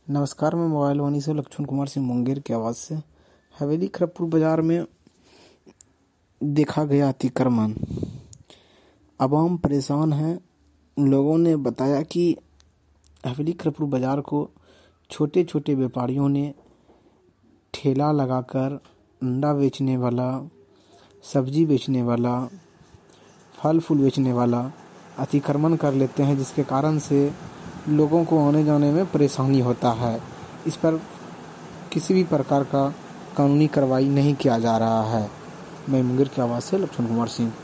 नमस्कार, मैं मोबाइल वाणी से लक्ष्मण कुमार सिंह मुंगेर की आवाज़ से। हवेली खड़गपुर बाज़ार में देखा गया अतिक्रमण। आवाम परेशान है। लोगों ने बताया कि हवेली खड़गपुर बाज़ार को छोटे छोटे व्यापारियों ने ठेला लगाकर अंडा बेचने वाला, सब्जी बेचने वाला, फल फूल बेचने वाला अतिक्रमण कर लेते हैं, जिसके कारण से लोगों को आने जाने में परेशानी होता है। इस पर किसी भी प्रकार का कानूनी कार्रवाई नहीं किया जा रहा है। मैं मुंगेर की आवाज़ से लक्ष्मण कुमार सिंह।